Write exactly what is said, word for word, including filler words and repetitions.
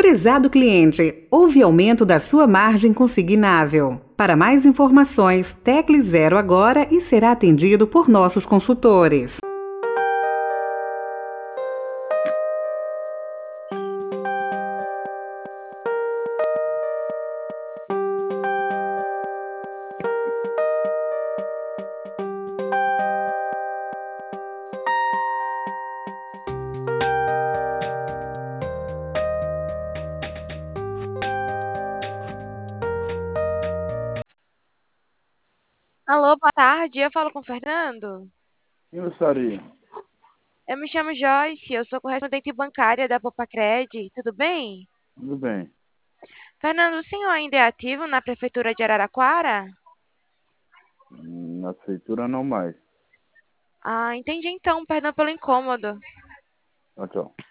Prezado cliente, houve aumento da sua margem consignável. Para mais informações, tecle zero agora e será atendido por nossos consultores. Alô, boa tarde. Eu falo com o Fernando. Quem gostaria? Eu me chamo Joyce, eu sou correspondente bancária da Popacred. Tudo bem? Tudo bem. Fernando, o senhor ainda é ativo na prefeitura de Araraquara? Na prefeitura não mais. Ah, entendi então, perdão pelo incômodo. Tchau, tchau.